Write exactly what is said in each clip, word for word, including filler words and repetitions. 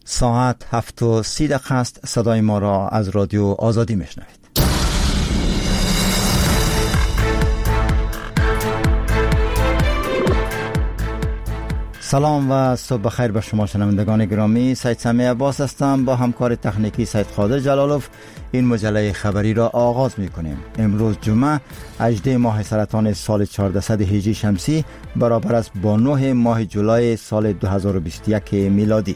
ساعت هفت و سی دقیقه است. صدای ما را از رادیو آزادی میشنوید. سلام و صبح بخیر به شما شنوندگان گرامی. سید سمیع عباس هستم. با همکار تکنیکی سید قادر جلالوف این مجله خبری را آغاز می کنیم. امروز جمعه هجدهم ماه سرطان سال چهاردهصد هجری شمسی برابر است با نه ماه جولای سال دو هزار و بیست و یک میلادی.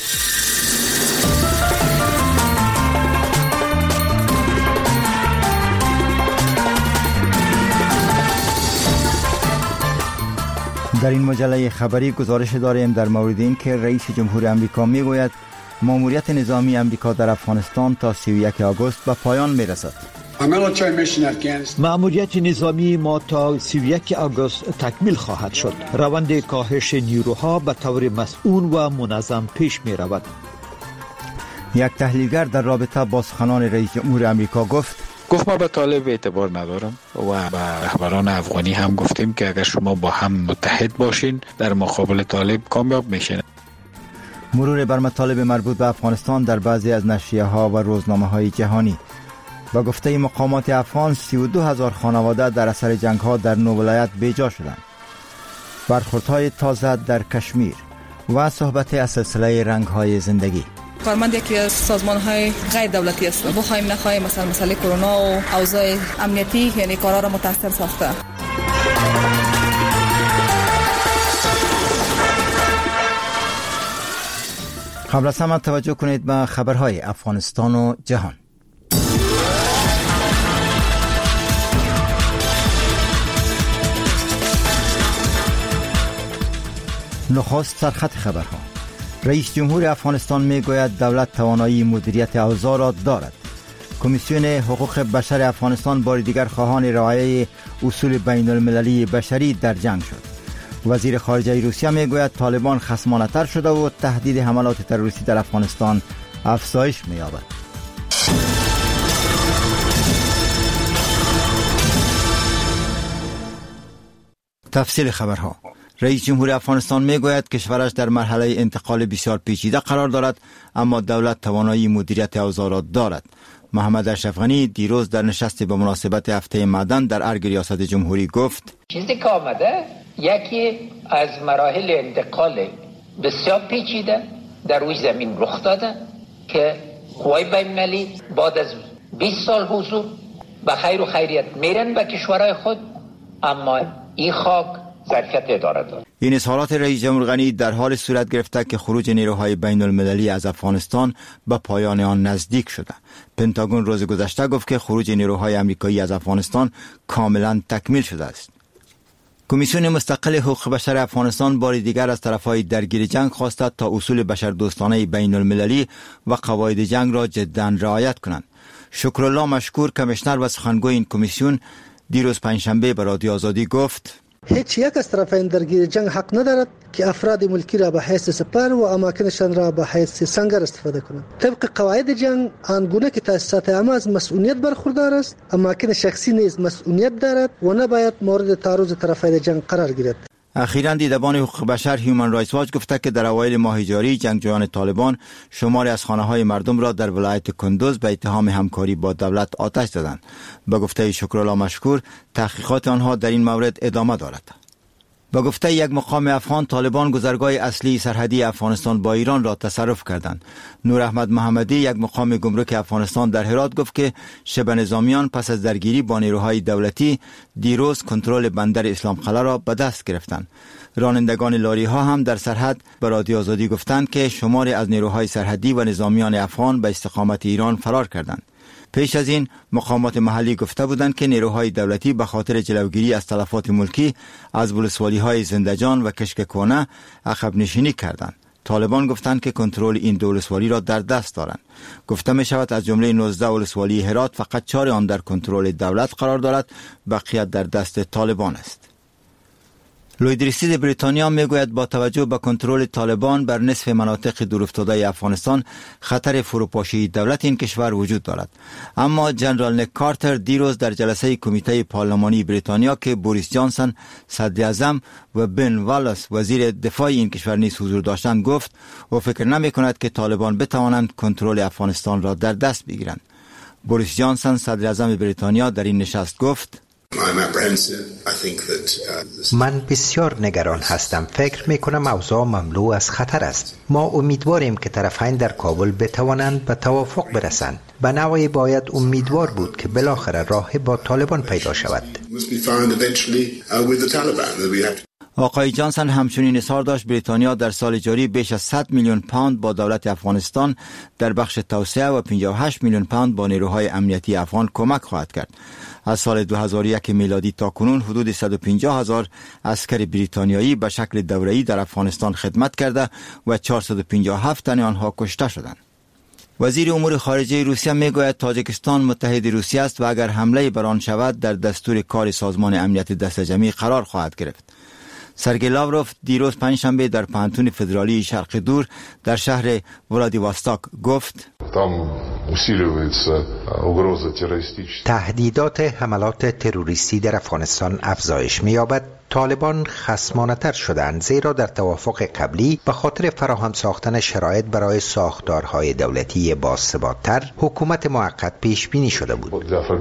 در این مجله خبری گزارش داریم در مورد این که رئیس جمهور امریکا میگوید ماموریت نظامی امریکا در افغانستان تا سی و یک آگوست به پایان میرسد. ماموریت نظامی ما تا سی و یک آگوست تکمیل خواهد شد. روند کاهش نیروها به طور مسئول و منظم پیش می رود. یک تحلیلگر در رابطه با سخنان رئیس جمهور امریکا گفت گفت ما به طالب اعتبار ندارم و به رهبران افغانی هم گفتیم که اگر شما با هم متحد باشین در مقابل طالب کامیاب میشین. مرور بر مطالب مربوط به افغانستان در بعضی از نشریه ها و روزنامه های جهانی. با گفته مقامات افغان سی و دو هزار خانواده در اثر جنگ ها در نو ولایت بیجا شدند. برخوردهای تازه در کشمیر و صحبت از سلسله رنگ های زندگی. کارمند یکی از سازمان‌های غیر دولتی است. بخوایم نخواهیم مثلا مسئله کرونا و اوضاع امنیتی یعنی کارا را متاثر ساخته. قبل از همه توجه کنید به خبرهای افغانستان و جهان. نخست سرخط خبرها. رئیس جمهور افغانستان میگوید دولت توانایی مدیریت اوضاع را دارد. کمیسیون حقوق بشر افغانستان بار دیگر خواهان رعایت اصول بین المللی بشری در جنگ شد. وزیر خارجه روسیه میگوید طالبان خصمانه‌تر شده و تهدید حملات تروریستی در افغانستان افزایش می‌یابد. تفصیل خبرها. رئیس جمهور افغانستان میگوید کشورش در مرحله انتقال بسیار پیچیده قرار دارد، اما دولت توانایی مدیریت اوضاع را دارد. محمد اشرف غنی دیروز در نشست به مناسبت هفته معدن در ارگ ریاست جمهوری گفت چیزی که آمده یکی از مراحل انتقال بسیار پیچیده در روی زمین رخ داده که قوای بین‌المللی بعد از بیست سال حضور به خیر و خیریت میرن به کشورهای خود، اما این خاک ظرفیت اداره دارد. این اظهارات رئیس جمهور غنی در حال صورت گرفته که خروج نیروهای بین المللی از افغانستان به پایان آن نزدیک شده. پنتاگون روز گذشته گفت که خروج نیروهای آمریکایی از افغانستان کاملا تکمیل شده است. کمیسیون مستقل حقوق بشر افغانستان بار دیگر از طرفهای درگیر جنگ خواسته تا اصول بشردوستانه بین المللی و قواعد جنگ را جدا رعایت کنند. شکرالله مشکور کمیشنر و سخنگوی این کمیسیون دیروز پنجشنبه به رادیو آزادی گفت هیچ یک از طرفین درگیر جنگ حق ندارد که افراد ملکی را به حیث سپر و اماکنشان را به حیث سنگر استفاده کنند. طبق قواعد جنگ آنگونه که تأسیسات عامه از مسئولیت برخوردار است، اماکن شخصی نیز مسئولیت دارد و نباید مورد تعرض طرفین جنگ قرار گیرد. اخیراً دیدبان حقوق بشر هیومن رایتس واچ گفته که در اوایل ماه جاری جنگجویان طالبان شماری از خانه‌های مردم را در ولایت کندوز به اتهام همکاری با دولت آتش زدند. به گفته شکرالله مشکور تحقیقات آنها در این مورد ادامه دارد. با گفته یک مقام افغان طالبان گذرگاه اصلی سرحدی افغانستان با ایران را تصرف کردند. نور احمد محمدی یک مقام گمرک افغانستان در هرات گفت که شبه نظامیان پس از درگیری با نیروهای دولتی دیروز کنترل بندر اسلام قلعه را به دست گرفتند. رانندگان لاری ها هم در سرحد به رادیو آزادی گفتند که شماری از نیروهای سرحدی و نظامیان افغان به استقامت ایران فرار کردند. پیش از این مقامات محلی گفته بودند که نیروهای دولتی به خاطر جلوگیری از تلفات ملکی از ولسوالی های زندجان و کشک کونه عقب نشینی کردند. طالبان گفتند که کنترل این دو ولسوالی را در دست دارند. گفته می شود از جمله نوزده ولسوالی هرات فقط چهار آن در کنترل دولت قرار دارد، بقیه در دست طالبان است. لویدریسید بریتانیا میگوید با توجه به کنترل طالبان بر نصف مناطق دورافتاده افغانستان خطر فروپاشی دولت این کشور وجود دارد. اما جنرال نیک کارتر دیروز در جلسه کمیته پارلمانی بریتانیا که بوریس جانسون صدر اعظم و بن والاس وزیر دفاع این کشور نیز حضور داشتند گفت او فکر نمی کند که طالبان بتوانند کنترل افغانستان را در دست بگیرند. بوریس جانسون صدر اعظم بریتانیا در این نشست گفت من بسیار نگران هستم. فکر می کنم اوضاع مملو از خطر است. ما امیدواریم که طرفین در کابل بتوانند به توافق برسند. به نوعی باید امیدوار بود که بالاخره راه با طالبان پیدا شود. آقای جانسون همچنین اظهار داشت بریتانیا در سال جاری بیش از صد میلیون پوند با دولت افغانستان در بخش توسعه و پنجاه و هشت میلیون پوند با نیروهای امنیتی افغان کمک خواهد کرد. از سال دو هزار و یک میلادی تا کنون حدود صد و پنجاه هزار عسکر بریتانیایی به شکل دوره‌ای در افغانستان خدمت کرده و چهارصد و پنجاه و هفت تن آنها کشته شدند. وزیر امور خارجه روسیه میگوید تاجیکستان متحد روسیه است و اگر حمله بر آن شود در دستور کار سازمان امنیت دست جمعی قرار خواهد گرفت. سرگئی لاوروف دیروز پنجشنبه در پانتون فدرالی شرق دور در شهر ولادیواستوک گفت تهدیدات حملات تروریستی در افغانستان افزایش می‌یابد. طالبان خصمانه‌تر شدند زیرا در توافق قبلی به خاطر فراهم ساختن شرایط برای ساختارهای دولتی باثبات‌تر حکومت موقت پیش بینی شده بود.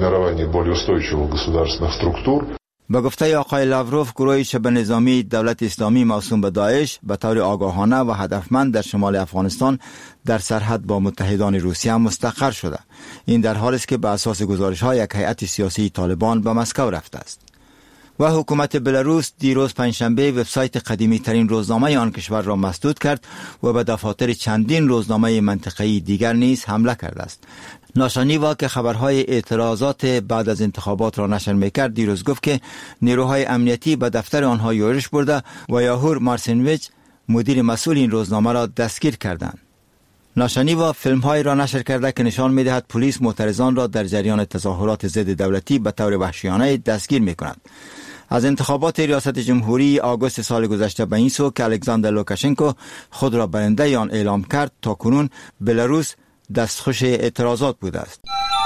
با گفته آقای لاوروف گروه شبه نظامی دولت اسلامی موسوم به داعش به طور آگاهانه و هدفمند در شمال افغانستان در سرحد با متحدان روسیه مستقر شده. این در حالی است که به اساس گزارش‌های یک هیئت سیاسی طالبان به مسکو رفته است. و حکومت بلاروس دیروز پنجشنبه وبسایت قدیمی ترین روزنامه آن کشور را مسدود کرد و به دفاتر چندین روزنامه منطقه‌ای دیگر نیز حمله کرده است. ناشانیوا که خبرهای اعتراضات بعد از انتخابات را نشر میکرد دیروز گفت که نیروهای امنیتی به دفتر آنها یورش برده و یاهور مارسینویچ مدیر مسئول این روزنامه را دستگیر کردند. ناشانیوا فیلم‌هایی را نشر کرده که نشان می‌دهد پلیس معترضان را در جریان تظاهرات ضد دولتی به طور وحشیانه دستگیر می‌کند. از انتخابات ریاست جمهوری آگوست سال گذشته به این سو که الکساندر لوکاشنکو خود را برنده آن اعلام کرد تا کنون بلاروس دستخوش اعتراضات بوده است.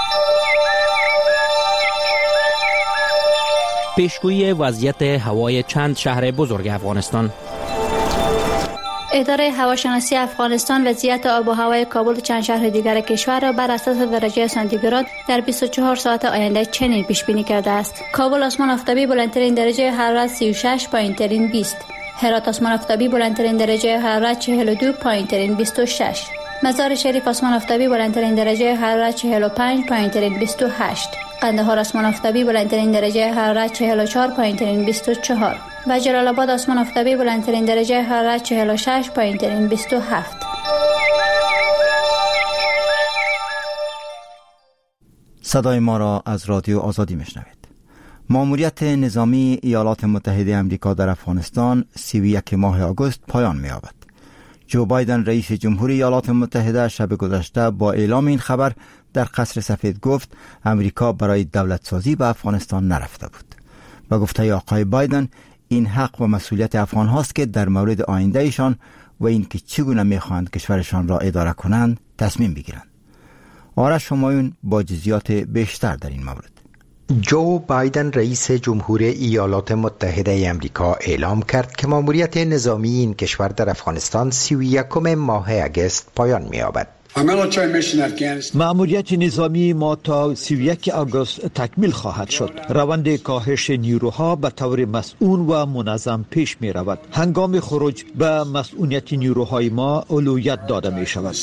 پیشگویی وضعیت هوای چند شهر بزرگ افغانستان. اداره هواشناسی افغانستان وضعیت آب و هوای کابل و چند شهر دیگر کشور را بر اساس درجه سانتیگراد در بیست و چهار ساعت آینده چنین پیش بینی کرده است: کابل آسمان آفتابی بلندترین درجه حرارت سی و شش، پایینترین بیست. هرات آسمان آفتابی بلندترین درجه حرارت چهل و دو، پایینترین بیست و شش. مزار شریف آسمان آفتابی بلندترین درجه حرارت چهل و پنج، پایینترین بیست و هشت. قندهار آسمان آفتابی بلندترین درجه حرارت چهل و چهار، پایینترین بیست و چهار. و جلال آباد آسمان آفتابی بلندترین درجه حرارت چهل و شش، پایینترین بیست و هفت. صدای ما را از رادیو آزادی میشنوید. ماموریت نظامی ایالات متحده آمریکا در افغانستان سی و یک ماه آگوست پایان می‌یابد. جو بایدن رئیس جمهوری ایالات متحده شب گذشته با اعلام این خبر در قصر سفید گفت امریکا برای دولت سازی به افغانستان نرفته بود. با گفته آقای بایدن این حق و مسئولیت افغان هاست که در مورد آینده ایشان و اینکه چگونه میخواهند کشورشان را اداره کنند تصمیم بگیرند. آرش همایون با جزئیات بیشتر در این مورد. جو بایدن رئیس جمهور ایالات متحده آمریکا اعلام کرد که ماموریت نظامی این کشور در افغانستان سی و یکم ماه اگست پایان می‌یابد. مأموریت نظامی ما تا سی و یک آگوست تکمیل خواهد شد. روند کاهش نیروها به طور مسئول و منظم پیش می رود. هنگام خروج به مسئولیت نیروهای ما اولویت داده می شود.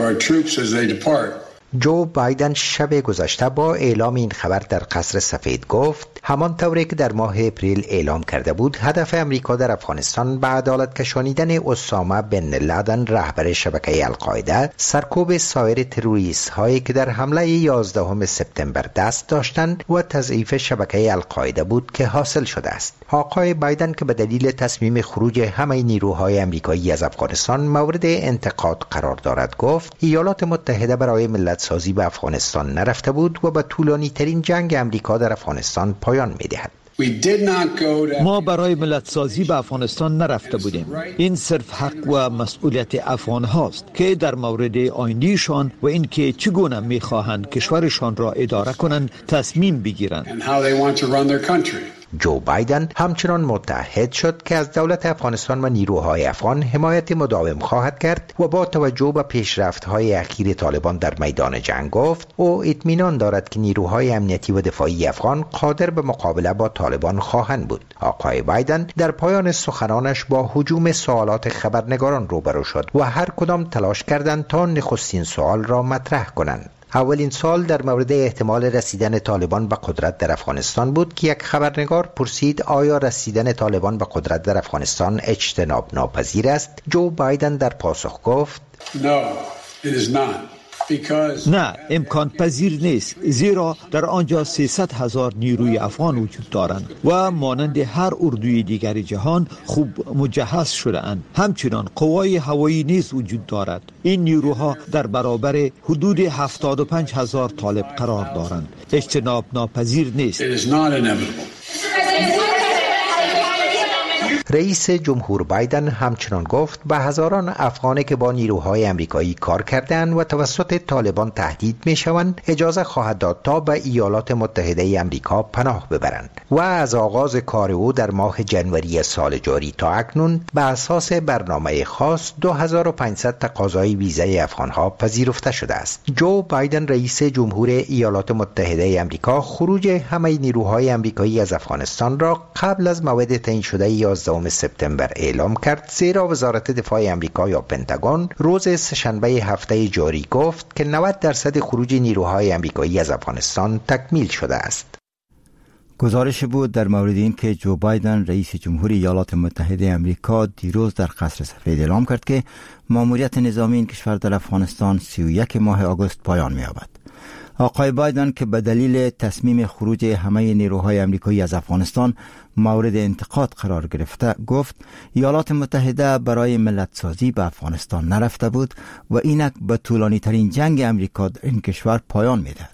جو بایدن شب گذشته با اعلام این خبر در قصر سفید گفت همان طوری که در ماه اپریل اعلام کرده بود هدف امریکا در افغانستان به عدالت کشانیدن اسامه بن لادن رهبر شبکه القاعده سرکوب سایر تروریست هایی که در حمله یازدهم سپتامبر دست داشتند و تضعیف شبکه القاعده بود که حاصل شده است. آقای بایدن که به دلیل تصمیم خروج همه نیروهای امریکایی از افغانستان مورد انتقاد قرار دارد گفت ایالات متحده برای ملت سازی به افغانستان نرفته بود و به طولانی ترین جنگ امریکا در افغانستان پایان می دهد. ما برای ملت سازی به افغانستان نرفته بودیم. این صرف حق و مسئولیت افغان هاست که در مورد آیندهشان و اینکه چگونه میخواهند کشورشان را اداره کنند تصمیم بگیرند. جو بایدن همچنان متعهد شد که از دولت افغانستان و نیروهای افغان حمایت مداوم خواهد کرد و با توجه به پیشرفت‌های اخیر طالبان در میدان جنگ گفت او اطمینان دارد که نیروهای امنیتی و دفاعی افغان قادر به مقابله با طالبان خواهند بود. آقای بایدن در پایان سخنانش با هجوم سوالات خبرنگاران روبرو شد و هر کدام تلاش کردند تا نخستین سوال را مطرح کنند. اولین سال در مورد احتمال رسیدن طالبان به قدرت در افغانستان بود که یک خبرنگار پرسید آیا رسیدن طالبان به قدرت در افغانستان اجتناب ناپذیر است؟ جو بایدن در پاسخ گفت No, it is not. نه، امکان پذیر نیست، زیرا در آنجا سیصد هزار نیروی افغان وجود دارند و مانند هر اردوی دیگر جهان خوب مجهز شده اند. همچنان قوای هوایی نیز وجود دارد. این نیروها در برابر حدود هفتاد و پنج هزار طالب قرار دارند. اجتناب ناپذیر نیست. رئیس جمهور بایدن همچنان گفت به هزاران افغانی که با نیروهای امریکایی کار کردند و توسط طالبان تهدید میشوند اجازه خواهد داد تا به ایالات متحده امریکا پناه ببرند و از آغاز کار او در ماه جنوری سال جاری تا اکنون به اساس برنامه خاص دو هزار و پانصد تقاضای ویزای افغانها پذیرفته شده است. جو بایدن رئیس جمهور ایالات متحده امریکا خروج همه نیروهای امریکایی از افغانستان را قبل از موعد تعیین شده یازدهم سپتامبر اعلام کرد، زیرا وزارت دفاع امریکا یا پنتاگون روز سه‌شنبه هفته جاری گفت که نود درصد خروج نیروهای امریکایی از افغانستان تکمیل شده است. گزارش بود در مورد این که جو بایدن رئیس جمهوری ایالات متحده امریکا دیروز در قصر سفید اعلام کرد که ماموریت نظامی این کشور در افغانستان سی و یک ماه آگوست پایان می‌یابد. آقای بایدن که به دلیل تصمیم خروج همه نیروهای امریکایی از افغانستان مورد انتقاد قرار گرفته گفت ایالات متحده برای ملت سازی به افغانستان نرفته بود و اینک به طولانی ترین جنگ امریکا در این کشور پایان می‌دهد.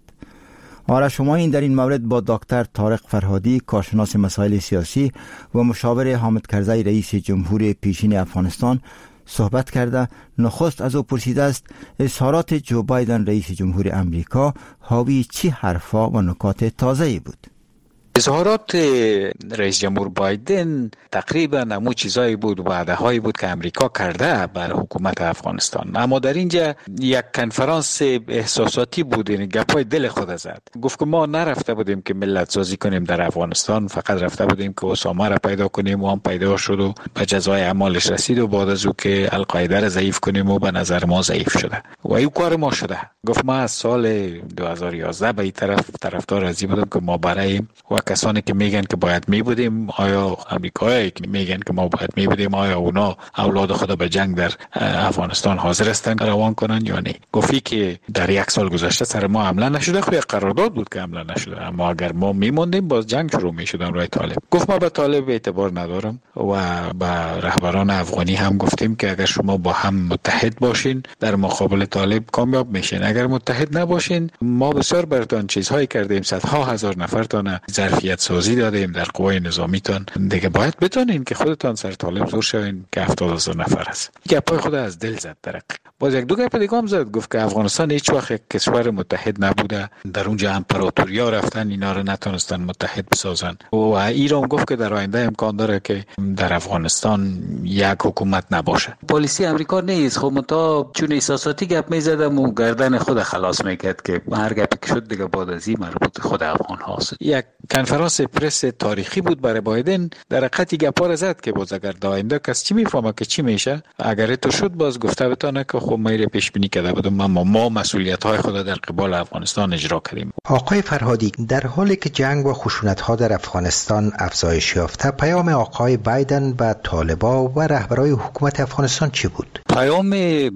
آره شما این در این مورد با دکتر طارق فرهادی کارشناس مسائل سیاسی و مشاور حامد کرزی رئیس جمهور پیشین افغانستان صحبت کرده. نخست از او پرسیده است اظهارات جو بایدن رئیس جمهور امریکا حاوی چی حرفا و نکات تازه‌ای بود؟ اظهارات رئیس جمهور بایدن تقریبا همون چیزایی بود، وعده هایی بود که امریکا کرده بر حکومت افغانستان، اما در اینجا یک کنفرانس احساساتی بود، یعنی گپای دل خود زد. گفت که ما نرفته بودیم که ملت سازی کنیم در افغانستان، فقط رفته بودیم که اسامه را پیدا کنیم و هم پیدا شد و به جزای اعمالش رسید و بعد از او که القاعده را ضعیف کنیم و به نظر ما ضعیف شده و این کار ما شده. گفت ما از سال دو هزار و یازده به این طرف طرفدار ازی بودم که ما برای و کسانی که میگن که باید می بودیم، آیا امریکایی که میگن که ما باید می بودیم، آیا اونا اولاد خود به جنگ در افغانستان حاضر هستن روان کنن یا نه؟ گفتی که در یک سال گذشته سر ما حمله نشده، خو یک قرارداد بود که حمله نشده، اما اگر ما میموندیم باز جنگ شروع میشدن روی طالب. گفت ما به طالب اعتبار ندارم و به رهبران افغانی هم گفتیم که اگر شما با هم متحد باشین در مقابل طالب کامیاب میشین، اگر متحد نباشین ما بسیار براتون چیزهایی کردیم، صدها هزار نفرتان ظرفیت سازی دادیم در قوای نظامیتان، دیگه باید بتونین که خودتان سر طالب زور شوین که هفتاد هزار نفر است. گپای خود از دل زد درک. باز یک دو گپ دیگه هم زد، گفت که افغانستان هیچ وقت یک کشور متحد نبوده، در اونجا امپراتوریا رفتن اینا رو نتونستن متحد بسازن و ایران گفت که در آینده امکان داره که در افغانستان یک حکومت نباشه. پالیسی امریکا نیست، خب متا چون احساساتی گپ میزدم و گردن خود خلاص میکرد که هر گپی که شد دیگه بعد از این مربوط خود افغان هاست. یک کنفرانس پرس تاریخی بود برای بایدن، در حقیقت گپا رو زد که باز اگر در آینده کس چی میفهمه که چی میشه، اگر تو شد باز گفته بتونه که خب ما رو پیش بینی کرده بودم، اما ما مسئولیت های خود در قبال افغانستان اجرا کردیم. آقای فرهادی، در حالی که جنگ و خشونت ها در افغانستان افزایش یافته، پیام آقای بایدن به طالبا و رهبرای حکومت افغانستان چی بود؟ پیام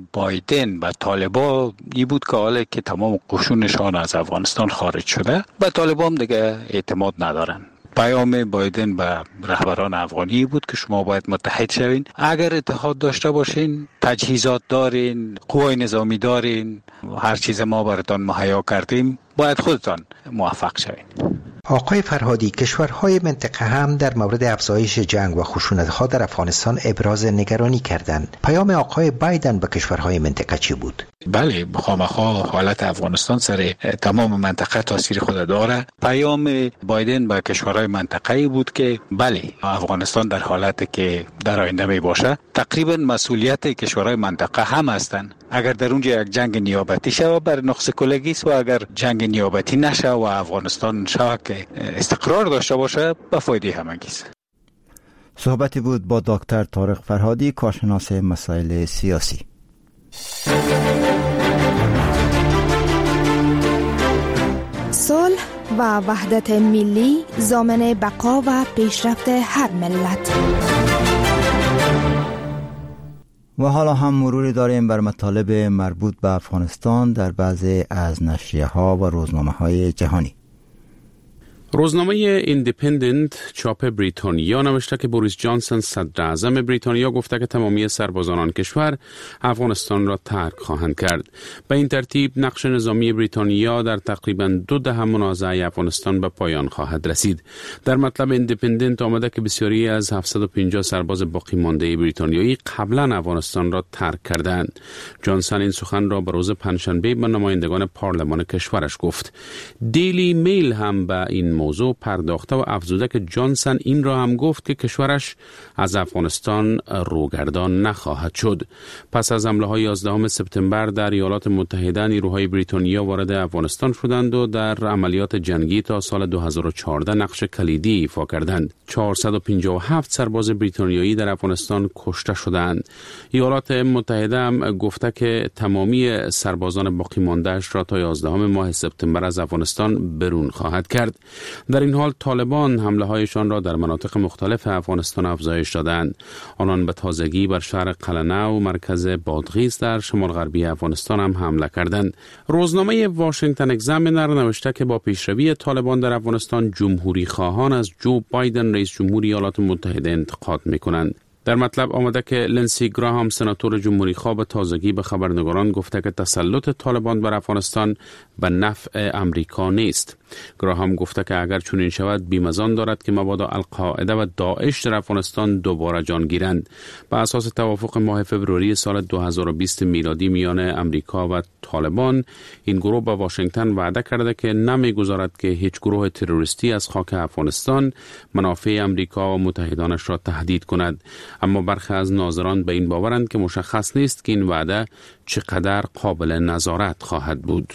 بایدن به طالبا این بود که حالا که تمام قشونشان از افغانستان خارج شده و طالبا هم دیگه اعتماد ندارن. پیام بایدن به رهبران افغانی بود که شما باید متحد شوین، اگر اتحاد داشته باشین، تجهیزات دارین، قوای نظامی دارین، هر چیز ما براتون مهیا کردیم، باید خودتان موفق شوین. آقای فرهادی، کشورهای منطقه هم در مورد افزایش جنگ و خشونت‌ها در افغانستان ابراز نگرانی کردند. پیام آقای بایدن به کشورهای منطقه چی بود؟ بله، خامخا حالت افغانستان سر تمام منطقه تاثیر خود داره. پیام بایدن به کشورهای منطقه‌ای بود که بله، افغانستان در حالتی که در آینده می باشه تقریبا مسئولیت کشورهای منطقه هم هستند. اگر در اونجا یک جنگ نیابتی شود بر نقص کلگی است و اگر جنگ نیابتی نشه و افغانستان شود که استقرار داشته باشه به فایده همگی است. صحبتی بود با دکتر طارق فرهادی، کارشناس مسائل سیاسی. صلح و وحدت ملی ضامن بقا و پیشرفت هر ملت. و حالا هم مروری داریم بر مطالب مربوط به افغانستان در بعضی از نشریه ها و روزنامه های جهانی. روزنامه ایندیپندنت چاپ بریتانیا نوشته که بوریس جانسون صدر اعظم بریتانیا گفته که تمامی سربازان آن کشور افغانستان را ترک خواهند کرد. به این ترتیب نقش نظامی بریتانیا در تقریباً دو دهه منازعه افغانستان به پایان خواهد رسید. در مطلب ایندیپندنت آمده که بسیاری از هفتصد و پنجاه سرباز باقی مانده بریتانیایی قبلا افغانستان را ترک کردند. جانسون این سخن را به روز پنجشنبه به نمایندگان پارلمان کشورش گفت. دیلی میل هم به این موضوع پرداخته و افزوده که جانسون این را هم گفت که کشورش از افغانستان روگردان نخواهد شد. پس از حمله های یازدهم سپتامبر در ایالات متحده، نیروهای بریتانیا وارد افغانستان شدند و در عملیات جنگی تا سال دو هزار و چهارده نقش کلیدی ایفا کردند. چهارصد و پنجاه و هفت سرباز بریتانیایی در افغانستان کشته شدند. ایالات متحده هم گفته که تمامی سربازان باقی مانده‌اش را تا یازدهم ماه سپتامبر از افغانستان برون خواهد کرد. در این حال طالبان حمله هایشان را در مناطق مختلف افغانستان افزایش دادند. آنان به تازگی بر شهر قلنه و مرکز بادغیس در شمال غربی افغانستان هم حمله کردند. روزنامه واشنگتن اگزامینر نوشته که با پیشروی طالبان در افغانستان جمهوری خواهان از جو بایدن رئیس جمهور ایالات متحده انتقاد می‌کنند. در مطلب آمده که لنسی گراهام سناتور جمهوری خواه به تازگی به خبرنگاران گفته که تسلط طالبان بر افغانستان به نفع امریکا نیست. گراهام گفته که اگر چنین شود بیمزان دارد که مبادا القاعده و داعش در افغانستان دوباره جان گیرند. بر اساس توافق ماه فوریه سال دو هزار و بیست میلادی میان امریکا و طالبان، این گروه به واشنگتن وعده کرده که نمیگذارد که هیچ گروه تروریستی از خاک افغانستان منافع امریکا و متحدانش را تهدید کند. اما برخی از ناظران به این باورند که مشخص نیست که این وعده چقدر قابل نظارت خواهد بود.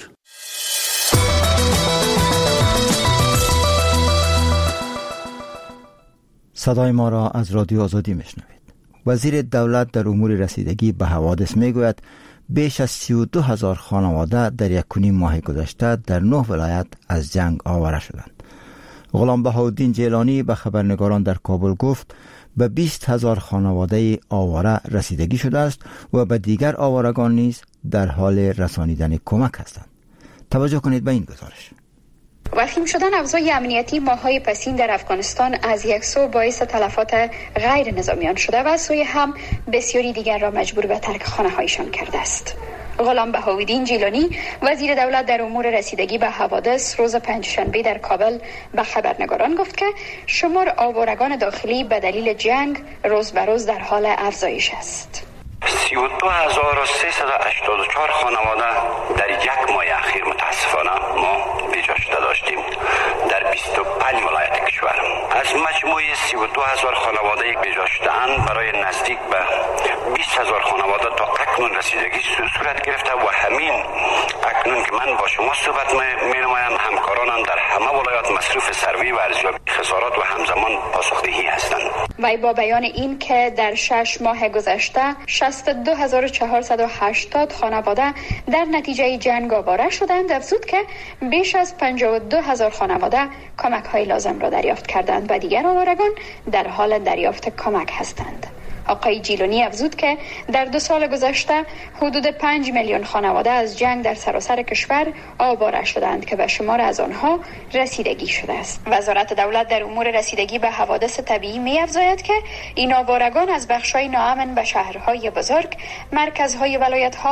صدای ما را از رادیو آزادی میشنوید. وزیر دولت در امور رسیدگی به حوادث میگوید بیش از سی و دو هزار خانواده در یک کنیم ماه گذشته در نه ولایت از جنگ آواره شدند. غلام بهاءالدین جیلانی به خبرنگاران در کابل گفت به بیست هزار خانواده آواره رسیدگی شده است و به دیگر آوارگان نیز در حال رسانیدن کمک هستند. توجه کنید به این گزارش. وخیم شدن اوضاع امنیتی ماه‌های پسین در افغانستان از یک سو باعث تلفات غیر نظامیان شده و از سوی هم بسیاری دیگر را مجبور به ترک خانه‌هایشان کرده است. غلام بهاءالدین جیلانی وزیر دولت در امور رسیدگی به حوادث روز پنجشنبه در کابل به خبرنگاران گفت که شمار آوارگان داخلی به دلیل جنگ روز به روز در حال افزایش است. سی و دو هزار و سیصد و هشتاد و چهار خانواده در یک ماه اخیر متاسفانه ما بجا شده داشتیم در بیست و پنج ولایت کشور. از مجموع سی و دو هزار خانواده یک بجا شده‌اند برای نزدیک به بیست هزار خانواده تا اکنون رسیدگی صورت گرفته و همین اکنون که من با شما صحبت می نمایم همکارانم در همه ولایات مصروف سروی و ارزیابی خسارات و همزمان پاسخدهی هستند. و با بیان این که در شش ماه گذشته شصت و دو هزار و چهارصد و هشتاد خانواده در نتیجه جنگ آواره شدند، افزود که بیش از پنجاه و دو هزار خانواده کمک های لازم را دریافت کردند و دیگر آوارگان در حال دریافت کمک هستند. آقای جیلانی افزود که در دو سال گذشته حدود پنج میلیون خانواده از جنگ در سراسر کشور آواره شدند که به شمار از آنها رسیدگی شده است. وزارت دولت در امور رسیدگی به حوادث طبیعی می افزاید که این آوارگان از بخش‌های ناامن به شهرهای بزرگ، مرکزهای ولایت‌ها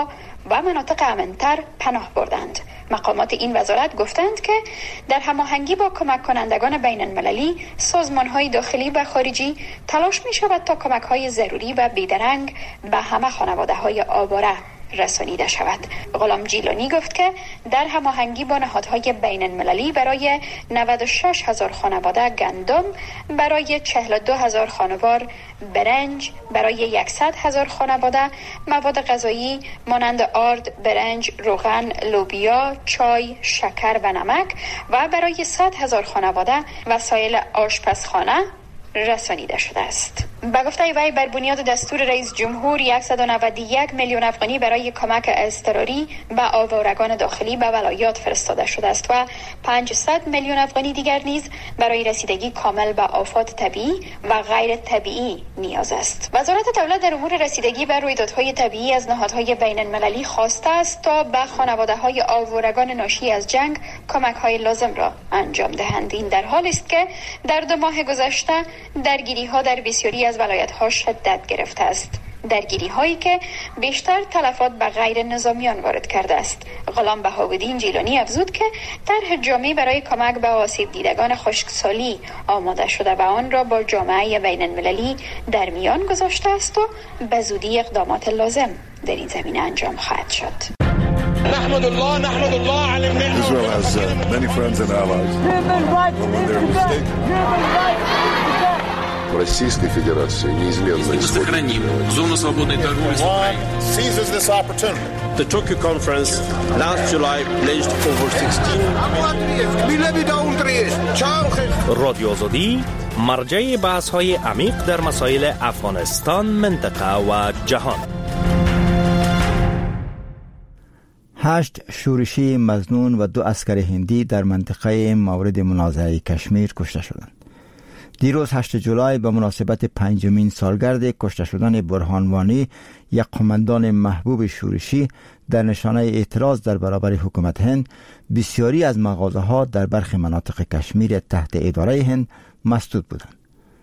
و مناطق امن‌تر پناه بردند. مقامات این وزارت گفتند که در هماهنگی با کمک کنندگان بین المللی، سازمان‌های داخلی و خارجی تلاش می‌شود تا کمک‌های ضروری و بیدرنگ به همه خانواده‌های آواره رسانیده شود. غلام جیلانی گفت که در هماهنگی با نهادهای بین المللی برای نود و شش هزار خانواده گندم، برای چهل و دو هزار خانوار برنج، برای صد هزار خانواده مواد غذایی مانند آرد، برنج، روغن، لوبیا، چای، شکر و نمک و برای صد هزار خانواده وسایل آشپزخانه رسانیده شده است. به گفته وی بر بنیاد دستور رئیس جمهور صد و نود و یک میلیون افغانی برای کمک اضطراری به آوارگان داخلی به ولایات فرستاده شده است و پانصد میلیون افغانی دیگر نیز برای رسیدگی کامل به آفات طبیعی و غیر طبیعی نیاز است. وزارت دولت در امور رسیدگی به رویدادهای طبیعی از نهادهای بین المللی خواسته است تا به خانواده‌های آوارگان ناشی از جنگ کمک‌های لازم را انجام دهند. این در حالی است که در دو ماه گذشته درگیری‌ها در بسیاری از ولایت‌ها شدت گرفته است. درگیری هایی که بیشتر تلفات به غیر نظامیان وارد کرده است. غلام بهاءالدین جیلانی افزود که طرح جامعی برای کمک به آسیب دیدگان خشکسالی آماده شده و آن را با جامعه بین المللی در میان گذاشته است و به زودی اقدامات لازم در این زمینه انجام خواهد شد. نحمد الله نحمد الله على النعمة. Israel has uh, many friends and allies. When they're mistaken. Российской Федерации неизменно seizes this opportunity. The Tokyo conference last July pledged over sixteen رادیو آزادی مرجع بحث‌های عمیق در مسائل افغانستان، منطقه و جهان. هشت شورشی مظنون و دو عسکر هندی در منطقه مورد منازعه کشمیر کشته شدند. دیروز هشتم جولای به مناسبت پنجمین سالگرد کشته شدن برهان وانی، یک قماندان محبوب شورشی، در نشانه اعتراض در برابر حکومت هند، بسیاری از مغازه‌ها در برخی مناطق کشمیر تحت اداره هند مسدود بودند.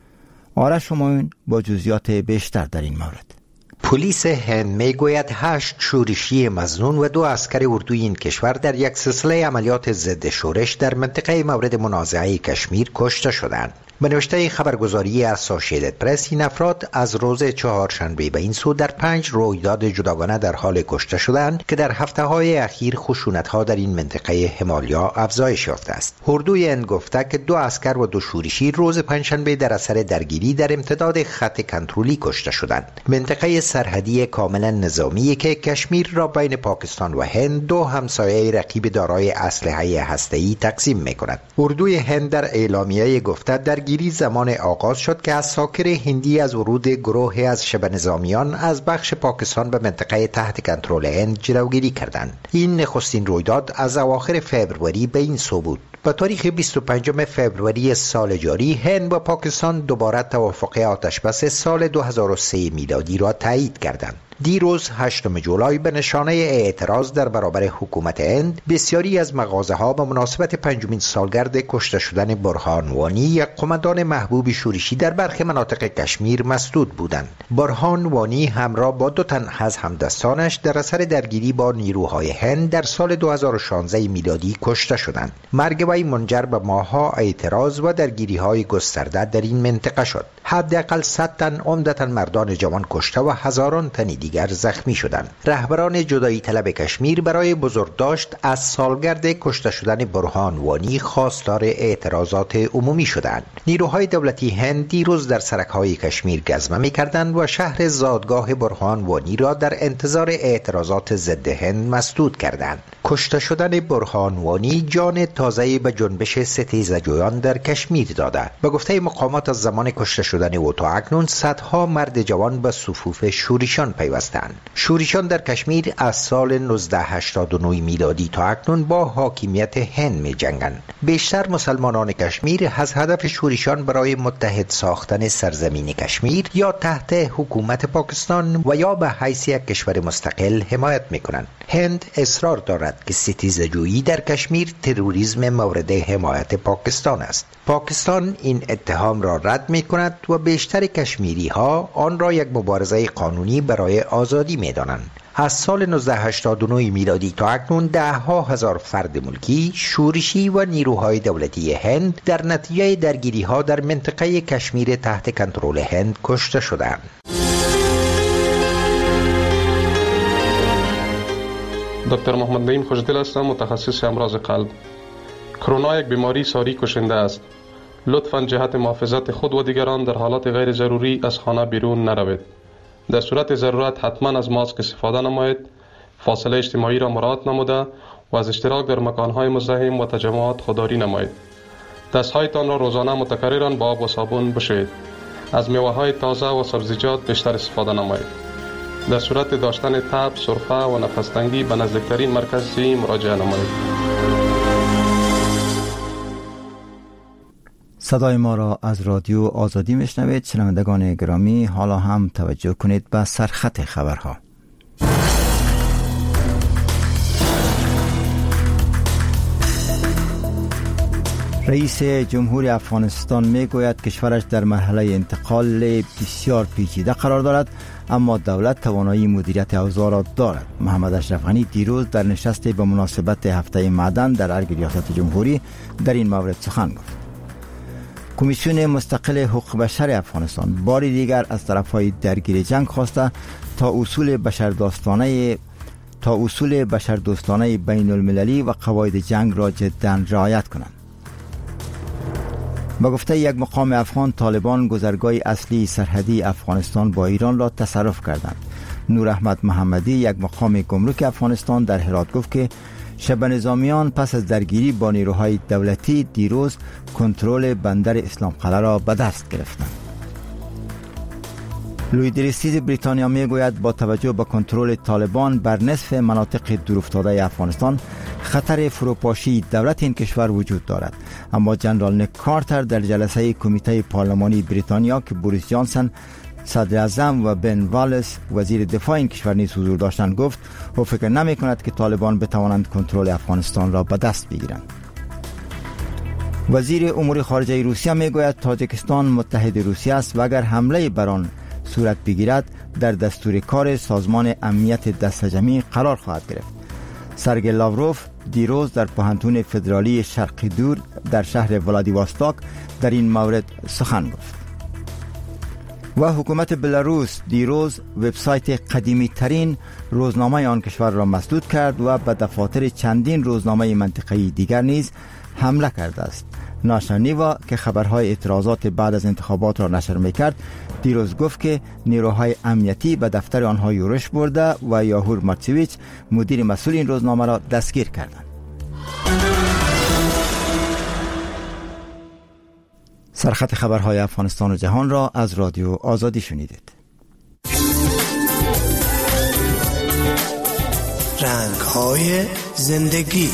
آرش همایون با جزئیات بیشتر در این مورد. پلیس هند میگوید هشت شورشی مظنون و دو عسکر اردوی این کشور در یک سلسله عملیات ضد شورش در منطقه مورد منازعه کشمیر کشته شدند. به نوشته خبرگزاری اسوسییتد پرس، این افراد از روز چهارشنبه به این سو در پنج رویداد جداگانه در حال کشته شدند که در هفته‌های اخیر خشونت‌ها در این منطقه همالیا افزایش یافته است. اردوی هند گفته که دو عسکر و دو شورشی روز پنجشنبه در اثر درگیری در امتداد خط کنترلی کشته شدند. منطقه سرحدی کاملا نظامی که کشمیر را بین پاکستان و هند، دو همسایه رقیب دارای اسلحه هسته‌ای، تقسیم می‌کند. اردوی هند در اعلامیه گفته در گیری زمان آغاز شد که عساکر هندی از ورود گروه از شبه نظامیان از بخش پاکستان به منطقه تحت کنترل هند جلوگیری کردند. این نخستین رویداد از اواخر فوریه به این سو بود. با تاریخ بیست و پنجم فوریه سال جاری، هند با پاکستان دوباره توافق آتشبس سال دو هزار و سه میلادی را تایید کردند. دیروز هشتم جولای به نشانه اعتراض در برابر حکومت هند، بسیاری از مغازه‌ها به مناسبت پنجمین سالگرد کشته شدن برهان وانی، یک قماندان محبوب شورشی، در برخی مناطق کشمیر مسدود بودند. برهان وانی همراه با دو تن از همدستانش در اثر درگیری با نیروهای هند در سال دو هزار و شانزده میلادی کشته شدند. مرگ وی منجر به ماه‌ها اعتراض و درگیری‌های گسترده در این منطقه شد. حداقل صد تن عمدتاً مردان جوان کشته و هزاران تن دیگر زخمی شدند. رهبران جدایی طلب کشمیر برای بزرگداشت از سالگرد کشته شدن برهان وانی خواستار اعتراضات عمومی شدند. نیروهای دولتی هند دیروز در سرک‌های کشمیر گزمه می‌کردند و شهر زادگاه برهان وانی را در انتظار اعتراضات ضد هند مسدود کردند. کشته شدن برهان وانی جان تازه‌ای به جنبش ستیزجویان در کشمیر داده. به گفته مقامات از زمان کشته شدن او تا اکنون صدها مرد جوان به صفوف شورشیان پیوستند. شورشیان در کشمیر از سال نوزده هشتاد و نه میلادی تا اکنون با حاکمیت هند می جنگند. بیشتر مسلمانان کشمیر از هدف شورشیان برای متحد ساختن سرزمین کشمیر یا تحت حکومت پاکستان و یا به حیث یک کشور مستقل حمایت می کنند. هند اصرار دارد که ستیزجویی در کشمیر تروریسم مورد حمایت پاکستان است. پاکستان این اتهام را رد می کند و بیشتر کشمیری ها آن را یک مبارزه قانونی برای آزادی می دانند. از سال نوزده هشتاد و نه میلادی تا اکنون ده ها هزار فرد ملکی، شورشی و نیروهای دولتی هند در نتیجه درگیری ها در منطقه کشمیر تحت کنترل هند کشته شدند. دکتر محمد نعیم خوشدل هستم، متخصص امراض قلب. کرونا یک بیماری ساری کشنده است. لطفاً جهت محافظت خود و دیگران در حالات غیر ضروری از خانه بیرون نروید. در صورت ضرورت حتما از ماسک استفاده نمایید، فاصله اجتماعی را مراعات نموده و از اشتراک در مکانهای مزدحم و تجمعات خودداری نمایید. دستهایتان را روزانه متکررا با آب و صابون بشویید. از میوه‌های تازه و سبزیجات بیشتر استفاده نمایید. در صورت داشتن تب، سرفه و نفس تنگی به نزدیکترین مرکز صحی مراجعه نمایید. صدای ما را از رادیو آزادی میشنوید. شنوندگان گرامی، حالا هم توجه کنید به سرخط خبرها. رئیس جمهور افغانستان میگوید کشورش در مرحله انتقال بسیار پیچیده قرار دارد، اما دولت توانایی مدیریت اوضاع را دارد. محمد اشرف غنی دیروز در نشستی به مناسبت هفته معدن در ارگ ریاست جمهوری در این مورد سخن گفت. کمیسیون مستقل حقوق بشر افغانستان بار دیگر از طرفهای درگیر جنگ خواسته تا اصول بشردوستانه تا اصول بشردوستانه بین المللی و قواعد جنگ را جداً رعایت کنند. با گفته یک مقام افغان، طالبان گذرگاه اصلی سرحدی افغانستان با ایران را تصرف کردند. نور احمد محمدی، یک مقام گمرک افغانستان، در هرات گفت که شب نظامیان پس از درگیری با نیروهای دولتی دیروز کنترل بندر اسلام قلعه را به دست گرفتند. لوی دریستیز بریتانیا میگوید با توجه به کنترل طالبان بر نصف مناطق دورافتاده افغانستان خطر فروپاشی دولت این کشور وجود دارد، اما جنرال نیک کارتر در جلسه کمیته پارلمانی بریتانیا که بوریس جانسن صدر اعظم و بن والس وزیر دفاع این کشور نیز حضور داشتند گفت او فکر نمی کند که طالبان بتوانند کنترل افغانستان را به دست بگیرند. وزیر امور خارجه روسیه میگوید تاجیکستان متحد روسیه است و اگر حمله بر آن صورت بگیرد در دستور کار سازمان امنیت دسته‌جمعی قرار خواهد گرفت. سرگئی لاوروف دیروز در پوهنتون فدرالی شرقی دور در شهر ولادیواستوک در این مورد سخن گفت. و حکومت بلاروس دیروز وبسایت قدیمی ترین روزنامه آن کشور را مسدود کرد و به دفاتر چندین روزنامه منطقه‌ای دیگر نیز حمله کرده است. ناشر نیوا که خبرهای اعتراضات بعد از انتخابات را نشر میکرد دیروز گفت که نیروهای امنیتی به دفتر آنها یورش برده و یاهور مارچویچ مدیر مسئول این روزنامه را دستگیر کردند. سرخط خبرهای افغانستان و جهان را از رادیو آزادی شنیدید. رنگ‌های زندگی.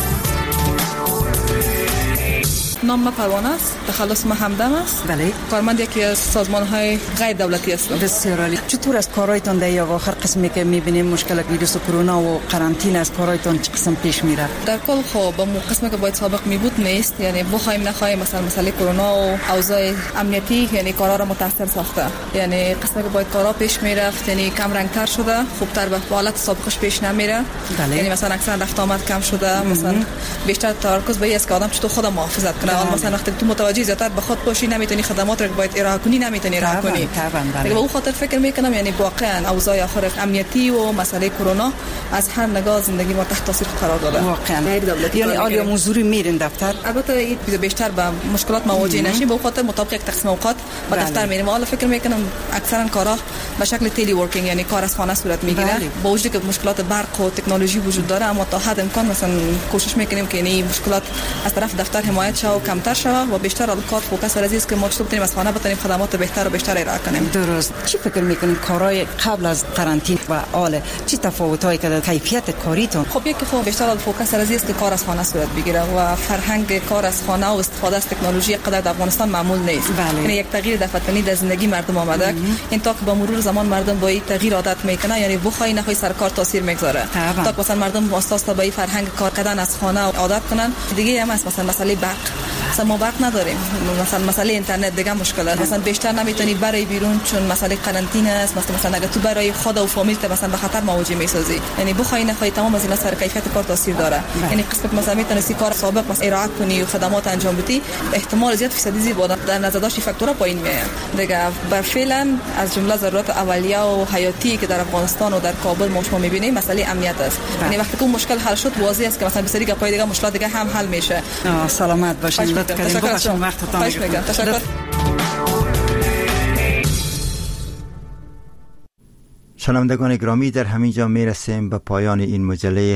نام ما پروانه است، تخلص ما همدم است. بله. کارمند یکی از سازمان‌های غیر دولتی هستم. بسیار عالی. چطور از کارایتان در آخر قسمی که می‌بینیم مشکل ویروس کرونا و قرنطینه از کارایتان چه قسم پیش میره؟ در کل خب با قسمی که باید سابق می بود نیست، یعنی بخوایم نخوایم مثلا مسئله کرونا و اوضاع امنیتی یعنی کارا را متاثر ساخته. یعنی قسمی که باید کارا پیش میرفت یعنی کم رنگتر شده، خوبتر به حالت سابقش پیش نمیره. بله. یعنی مثلا اکثر رفت آمد کم شده، مثلا بیشتر تمرکز به این است که آدم چطور خودم محافظت کنه. مثلا وقتی تو متوجه زیادتر به خود باشی نمیتونی خدمات رو باید ارائه کنی نمیتونی ارائه کنی. دیگه به اون خاطر فکر میکنم یعنی واقعا اوضاع آخر امنیتی و مسئله کرونا از هر نگاه زندگی ما تحت تاثیر قرار داده. واقعا یعنی عالی موضوعی میرین دفتر. البته این بیشتر به مشکلات مواجه نشیم، به اون خاطر مطابق یک تقسیم اوقات به دفتر میریم. حالا فکر میکنم اکثرا کارا به شکل تلی ورکینگ یعنی کار از خانه صورت میگیره. با وجودی که مشکلات برق و تکنولوژی وجود داره، اما تا حد امکان مثلا کوشش میکنیم که یعنی مشکلات از طرف دفتر حمایت شه و کمتر شه و بیشتر کار فوکس از است که ما چطور بتونیم از خانه بتونیم خدمات بهتر و بیشتر ارائه کنیم. درست. چی فکر میکنین کارهای قبل از قرنطینه و حال چی تفاوتایی که در کیفیت کاریتون؟ خب یکی خب بیشتر فوکس از است که کار از خانه صورت بگیره و فرهنگ کار از خانه و استفاده از تکنولوژی قدر در افغانستان معمول نیست. بله. یعنی یک تغییر دفعه‌ای در زندگی مردم آمده. این تا که با مرور زمان مردم با این تغییر عادت میکنه، یعنی بخوای نخوای سر کار تاثیر میگذاره. تا مثلا مردم اساس تا با این فرهنگ کار کردن از خانه عادت کنن. دیگه هم مثلا مسئله برق مثلا ما برق نداریم، مثلا مسئله اینترنت دیگه مشکل است، مثلا بیشتر نمیتونی برای بیرون چون مسئله قرنطینه است، مثلا مثلا اگه تو برای خود و فامیل ته مثلا به خطر مواجه میسازی، یعنی بخوای نخوای تمام از اینا سر کیفیت کار تاثیر داره. یعنی قسمت مثلا میتونستی کار سابق مثلا ارائه کنی و خدمات انجام بدی، احتمال زیاد فیصدی زیاد در نظر داشت فاکتورها پایین میاد دیگه. بر فعلا از جمله ضرورت اولیه و حیاتی که در افغانستان و در کابل ما شما میبینیم مسئله امنیت است. یعنی وقتی که مشکل حل شد واضح است که مثلا بسیاری گپای دیگه مشکلات دیگه هم حل میشه. سلامت باشین. لطف کردین. بخشم وقتتون میگیرم. تشکر. شنوندگان گرامی، در همینجا میرسیم به پایان این مجله